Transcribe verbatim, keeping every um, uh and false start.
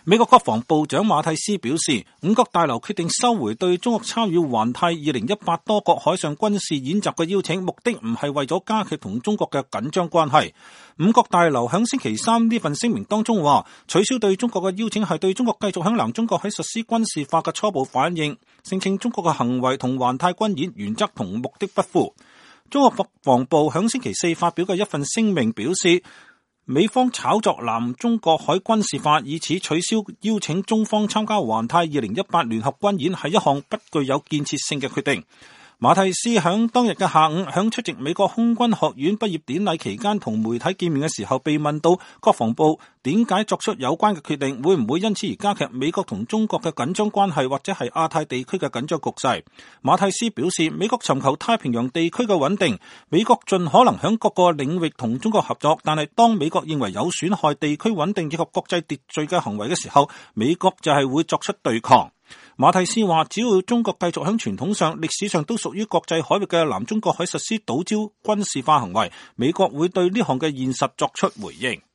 美國國防部長馬蒂斯表示，五角大樓決定收回對中國參與環太二零一八多國海上軍事演習嘅邀請，目的唔係為咗加劇同中國嘅緊張關係。五角大樓響星期三呢份聲明當中話，取消對中國嘅邀請係對中國繼續響南中國海實施軍事化嘅初步反應，聲稱中國嘅行為同環太軍演原則同目的不符。中國國防部響星期四發表嘅一份聲明表示，美方炒作南中國海軍事化，以此取消邀請中方參加環太二零一八聯合軍演，係一項不具有建設性嘅決定。馬蒂斯響當日嘅下午，響出席美國空軍學院畢業典禮期間同媒體見面嘅時候，被問到國防部點解作出有關嘅決定，會唔會因此而加劇美國同中國嘅緊張關係，或者係亞太地區嘅緊張局勢。馬蒂斯表示，美國尋求太平洋地區嘅穩定，美國盡可能響各個領域同中國合作，但係當美國認為有損害地區穩定以及國際秩序嘅行為嘅時候，美國就係會作出對抗。馬蒂斯話，只要中國繼續響傳統上、歷史上都屬於國際海域嘅南中國海實施島礁軍事化行為，美國會對呢項嘅現實作出回應。